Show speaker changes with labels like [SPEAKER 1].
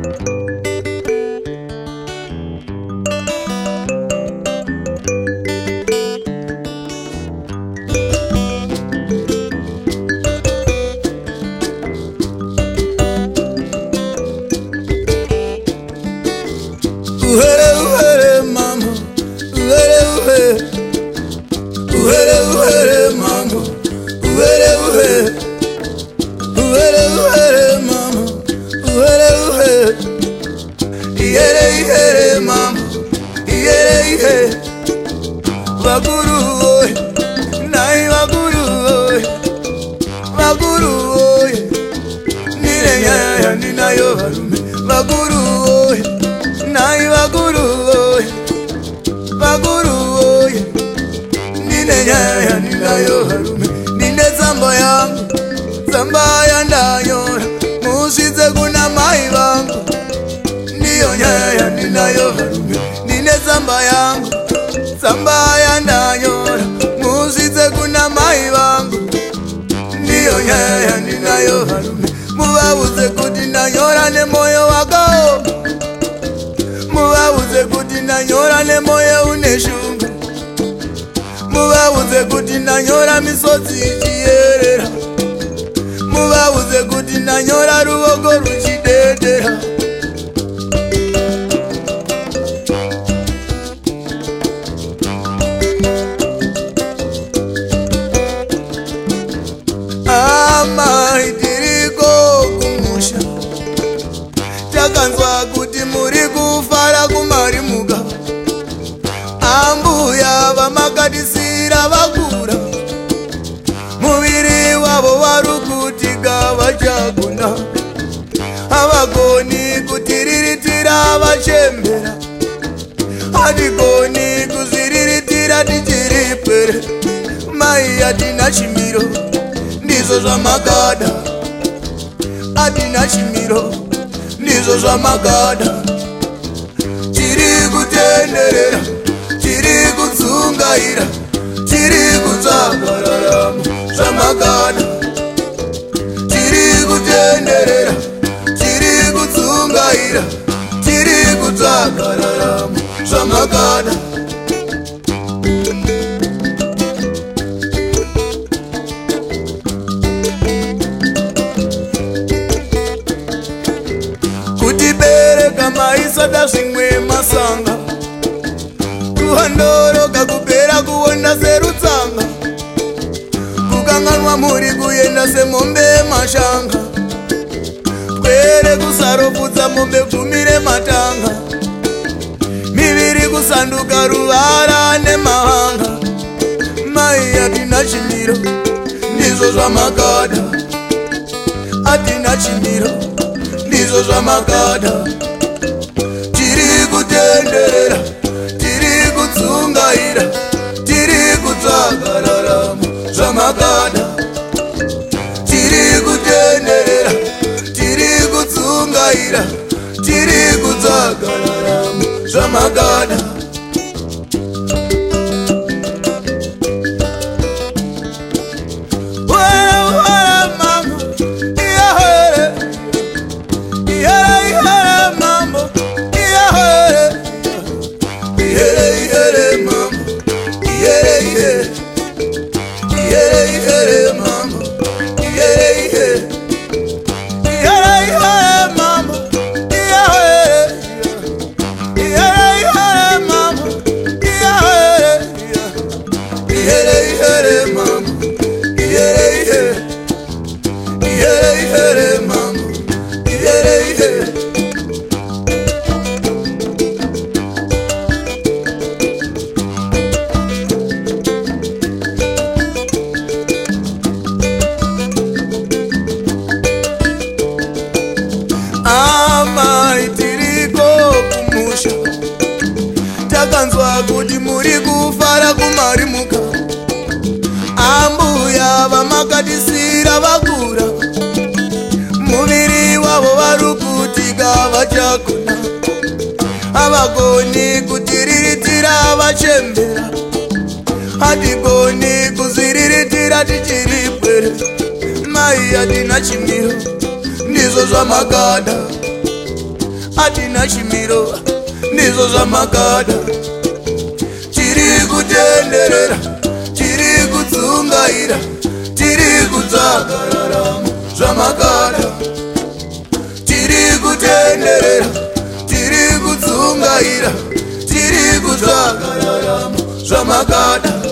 [SPEAKER 1] Mubabuze kuti nanyora nemoyo wako, mubabuze kuti nanyora nemoyo uneshungu, mubabuze kuti nanyora misodzi ichiyerera, mubabuze kuti nanyora ruoko ruchidedera. Amai tiriko kumusha, takanzwa kuti muri kufara kumarimuka, ambuya vamakatisira vakura, muviri wavo varukutika vachagona, havagoni kutiriritira vachembera, hatigoni kuziriritira tichiripere. Mai atina chimiro ndizo zvamakada, atina chimiro ndizo zvamakada, tiri kutenderera, tiri kutsungaira, tiri kutsagararamo zvamakada, tiri kutenderera, tiri kutsungaira, tiri kutsagararamo zvamakada. Maisada zvimwe masanga, kuhandoroka kupera kuona serutsanga, kukanganwa muri kuenda semombe mashanga, kwere kusaroputsa mombe gumire matanga, miviri kusanduka ruvara nemahanga. Mai atina chimiro ndizvo zvamakada, atina chimiro ndizvo zvamakada, tiri kutenderera, tiri kutsungaira, tiri kutsagararamo zvamakada, tiri kutenderera, tiri kutsungaira, tiri kutsagararamo zvamakada. Amai tiriko kumusha, takanzwa kuti muri kufara kumarimuka, ambuya vamakatisira vakura, muviri wavo varukutika vachagona, havagoni kutiriritira vachembera, hatigoni kuziriritira tichiripwere. Mai atina chimiro ndizvo zvamakada, atina shimiro ndizvo zvamakada. Tiri kutenderera, tiri kutsungaira, tiri kutsvaga raramo zvamakada. Tiri kutenderera, tiri kutsungaira, tiri kutsvaga raramo zvamakada.